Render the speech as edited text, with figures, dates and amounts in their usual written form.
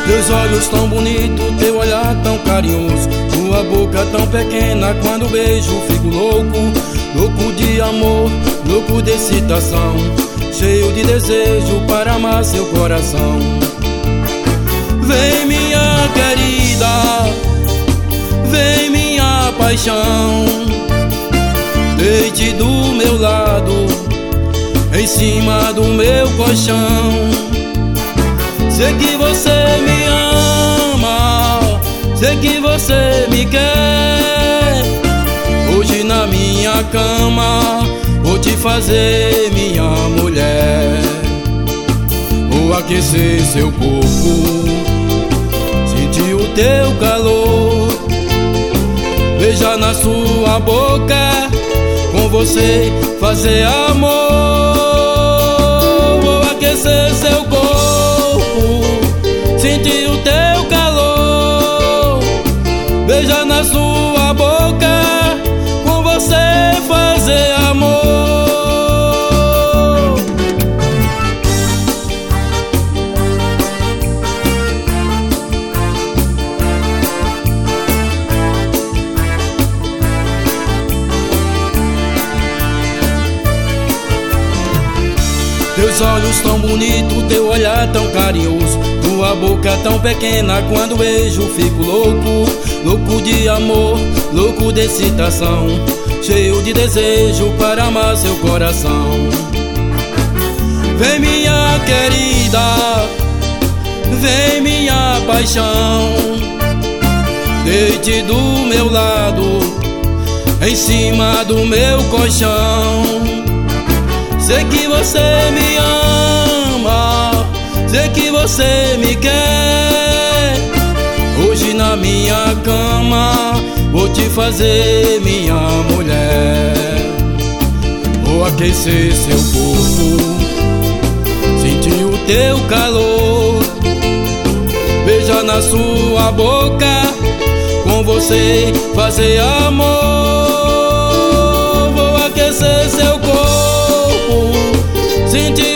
Teus olhos tão bonitos, teu olhar tão carinhoso, tua boca tão pequena, quando beijo fico louco. Louco de amor, louco de excitação, cheio de desejo para amar seu coração. Vem minha querida, vem minha paixão, deite do meu lado, em cima do meu colchão. Sei que você me ama, sei que você me quer. Hoje na minha cama vou te fazer minha mulher. Vou aquecer seu corpo, sentir o teu calor, beijar na sua boca, com você fazer amor. Vou aquecer seu corpo, sentir o teu calor, beijar na sua boca, com você fazer amor. Teus olhos tão bonitos, teu olhar tão carinhoso, tua boca tão pequena, quando beijo fico louco. Louco de amor, louco de excitação, cheio de desejo para amar seu coração. Vem minha querida, vem minha paixão, deite do meu lado, em cima do meu colchão. Sei que você me ama, sei que você me quer. Hoje na minha cama vou te fazer minha mulher. Vou aquecer seu corpo, sentir o teu calor, beijar na sua boca, com você fazer amor. Vou aquecer seu corpo, sentir